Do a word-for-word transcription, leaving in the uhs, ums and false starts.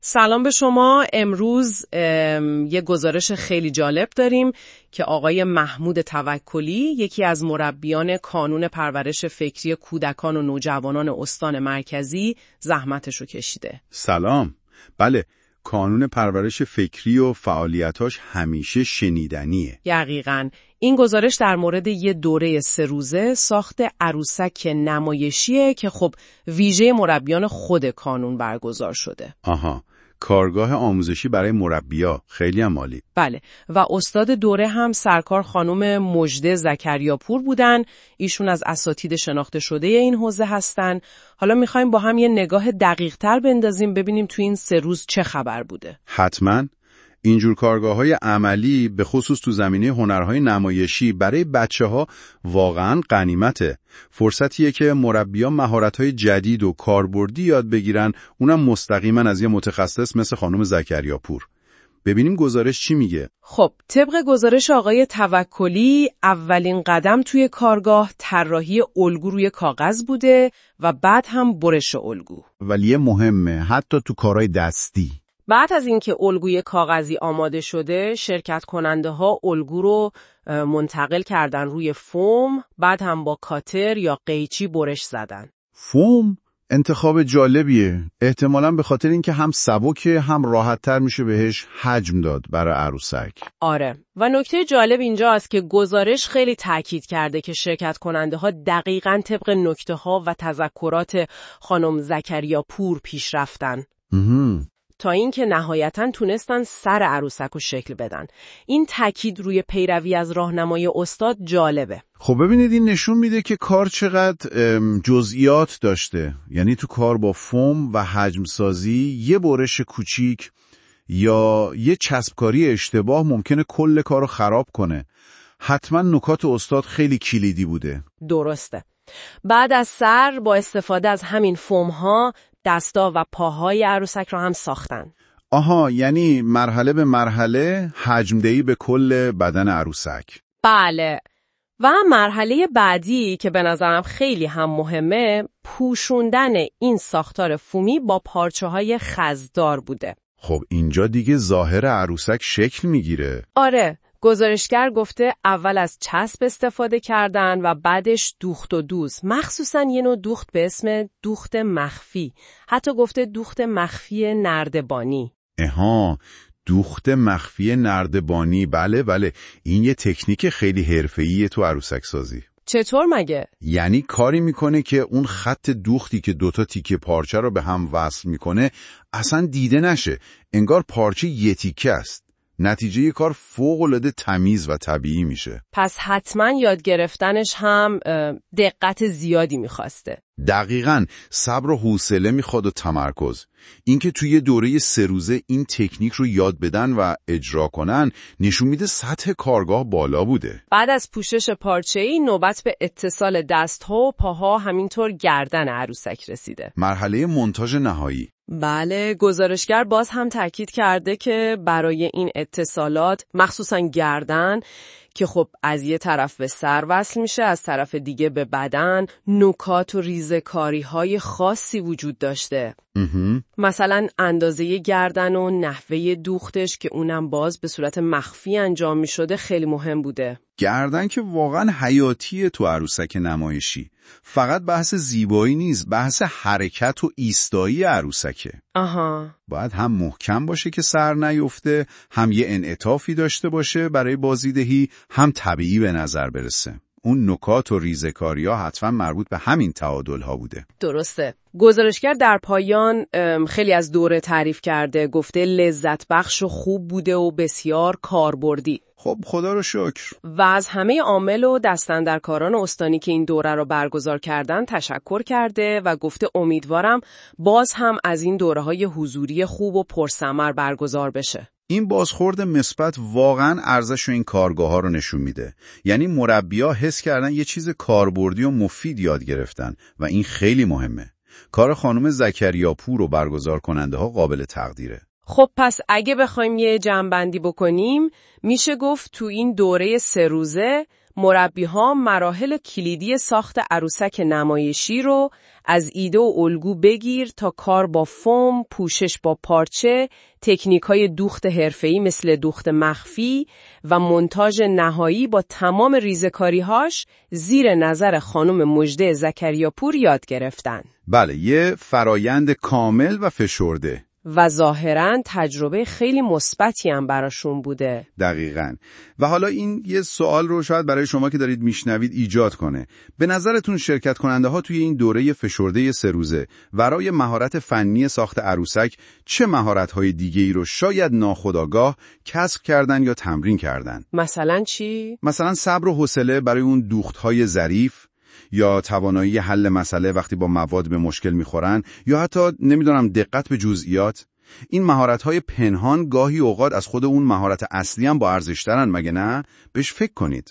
سلام به شما. امروز یه گزارش خیلی جالب داریم که آقای محمود توکلی، یکی از مربیان کانون پرورش فکری کودکان و نوجوانان استان مرکزی، زحمتشو کشیده. سلام. بله، کانون پرورش فکری و فعالیتاش همیشه شنیدنیه. دقیقاً. این گزارش در مورد یه دوره سه روزه ساخت عروسک نمایشیه که خب ویژه مربیان خود کانون برگزار شده. آها، کارگاه آموزشی برای مربیا، خیلی هم عالی. بله، و استاد دوره هم سرکار خانم مژده زکریاپور بودن. ایشون از اساتید شناخته شده این حوزه هستن. حالا میخوایم با هم یه نگاه دقیق تر بندازیم ببینیم تو این سه روز چه خبر بوده. حتماً. اینجور کارگاه‌های عملی به خصوص تو زمینه هنرهای نمایشی برای بچه‌ها واقعاً غنیمته. فرصتیه که مربیان مهارت‌های جدید و کاربردی یاد بگیرن، اونم مستقیما از یه متخصص مثل خانم زکریاپور. ببینیم گزارش چی میگه. خب، طبق گزارش آقای توکلی، اولین قدم توی کارگاه طراحی الگو روی کاغذ بوده و بعد هم برش الگو. ولی مهمه، حتی تو کارهای دستی. بعد از اینکه الگوی کاغذی آماده شده، شرکت کننده ها الگو رو منتقل کردن روی فوم، بعد هم با کاتر یا قیچی برش زدن. فوم انتخاب جالبیه، احتمالاً به خاطر اینکه هم سبکه هم راحت‌تر میشه بهش حجم داد برای عروسک. آره، و نکته جالب اینجاست که گزارش خیلی تاکید کرده که شرکت کننده ها دقیقاً طبق نکته ها و تذکرات خانم زکریاپور پیش رفتن. تا اینکه نهایتاً تونستن سر عروسک رو شکل بدن. این تاکید روی پیروی از راهنمای استاد جالبه. خب ببینید، این نشون میده که کار چقدر جزئیات داشته. یعنی تو کار با فوم و حجم سازی یه برش کوچیک یا یه چسبکاری اشتباه ممکنه کل کارو خراب کنه. حتما نکات استاد خیلی کلیدی بوده. درسته. بعد از سر با استفاده از همین فوم ها دستا و پاهای عروسک رو هم ساختن. آها، یعنی مرحله به مرحله حجم‌دهی به کل بدن عروسک. بله. و مرحله بعدی که به نظرم خیلی هم مهمه، پوشوندن این ساختار فومی با پارچه‌های خزدار بوده. خب اینجا دیگه ظاهر عروسک شکل میگیره. آره. گزارشگر گفته اول از چسب استفاده کردن و بعدش دوخت و دوز، مخصوصاً یه نوع دوخت به اسم دوخت مخفی. حتی گفته دوخت مخفی نردبانی. اها، دوخت مخفی نردبانی. بله بله، این یه تکنیک خیلی حرفه‌ایه تو عروسک سازی. چطور مگه؟ یعنی کاری میکنه که اون خط دوختی که دوتا تیکه پارچه رو به هم وصل میکنه اصلا دیده نشه، انگار پارچه یه تیکه است. نتیجه یه کار فوق‌العاده تمیز و طبیعی میشه. پس حتما یاد گرفتنش هم دقت زیادی میخواسته. دقیقاً، صبر و حوصله میخواد و تمرکز. اینکه توی دوره سه روزه این تکنیک رو یاد بدن و اجرا کنن نشون میده سطح کارگاه بالا بوده. بعد از پوشش پارچه‌ای نوبت به اتصال دست‌ها و پاها همینطور گردن عروسک رسیده. مرحله مونتاژ نهایی. بله، گزارشگر باز هم تاکید کرده که برای این اتصالات، مخصوصاً گردن که خب از یه طرف به سر وصل میشه، از طرف دیگه به بدن، نکات و ریزه‌کاری های خاصی وجود داشته. مثلا اندازه گردن و نحوه دوختش که اونم باز به صورت مخفی انجام میشده خیلی مهم بوده. گردن که واقعا حیاتیه تو عروسک نمایشی. فقط بحث زیبایی نیست، بحث حرکت و ایستایی عروسکه. آها. باید هم محکم باشه که سر نیفته، هم یه انعطافی داشته باشه برای بازیدهی، هم طبیعی به نظر برسه. اون نکات و ریزه‌کاری‌ها حتما مربوط به همین تعادل‌ها بوده. درسته. گزارشگر در پایان خیلی از دوره تعریف کرده، گفته لذت بخش و خوب بوده و بسیار کاربردی. خب خدا رو شکر. و از همه عامل و دستاندرکاران استانی که این دوره رو برگزار کردن تشکر کرده و گفته امیدوارم باز هم از این دوره‌های حضوری خوب و پرثمر برگزار بشه. این بازخورد مثبت واقعاً ارزش این کارگاه‌ها رو نشون میده. یعنی مربی‌ها حس کردن یه چیز کاربردی و مفید یاد گرفتن و این خیلی مهمه. کار خانم زکریاپور و برگزار کننده ها قابل تقدیره. خب پس اگه بخوایم یه جمع‌بندی بکنیم، میشه گفت تو این دوره سه روزه مربی‌ها مراحل کلیدی ساخت عروسک نمایشی رو از ایده و الگو بگیر تا کار با فوم، پوشش با پارچه، تکنیک‌های دوخت حرفه‌ای مثل دوخت مخفی و مونتاژ نهایی با تمام ریزه‌کاری‌هاش زیر نظر خانم مژده زکریاپور یاد گرفتن. بله، یه فرایند کامل و فشرده. و ظاهراً تجربه خیلی مثبتی هم براشون بوده. دقیقاً. و حالا این یه سوال رو شاید برای شما که دارید میشنوید ایجاد کنه. به نظرتون شرکت کننده ها توی این دوره فشرده سه روزه برای مهارت فنی ساخت عروسک چه مهارت‌های دیگه‌ای رو شاید ناخودآگاه کسب کردن یا تمرین کردن؟ مثلا چی؟ مثلا صبر و حوصله برای اون دوخت‌های ظریف، یا توانایی حل مسئله وقتی با مواد به مشکل میخورن، یا حتی نمیدونم دقت به جزئیات. این مهارت‌های پنهان گاهی اوقات از خود اون مهارت اصلی هم با ارزش‌ترن، مگه نه؟ بهش فکر کنید.